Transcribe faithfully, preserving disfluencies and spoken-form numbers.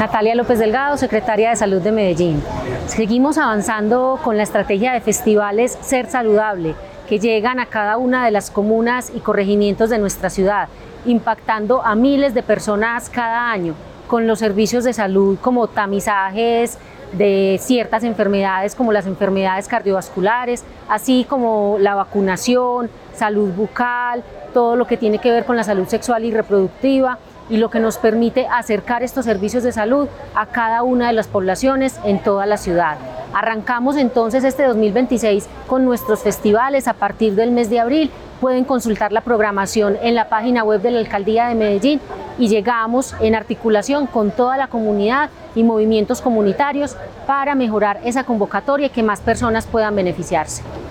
Natalia López Delgado, secretaria de Salud de Medellín. Seguimos avanzando con la estrategia de festivales Ser Saludable, que llegan a cada una de las comunas y corregimientos de nuestra ciudad, impactando a miles de personas cada año, con los servicios de salud como tamizajes de ciertas enfermedades como las enfermedades cardiovasculares, así como la vacunación, salud bucal, todo lo que tiene que ver con la salud sexual y reproductiva, y lo que nos permite acercar estos servicios de salud a cada una de las poblaciones en toda la ciudad. Arrancamos entonces este dos mil veintiséis con nuestros festivales a partir del mes de abril. Pueden consultar la programación en la página web de la Alcaldía de Medellín y llegamos en articulación con toda la comunidad y movimientos comunitarios para mejorar esa convocatoria y que más personas puedan beneficiarse.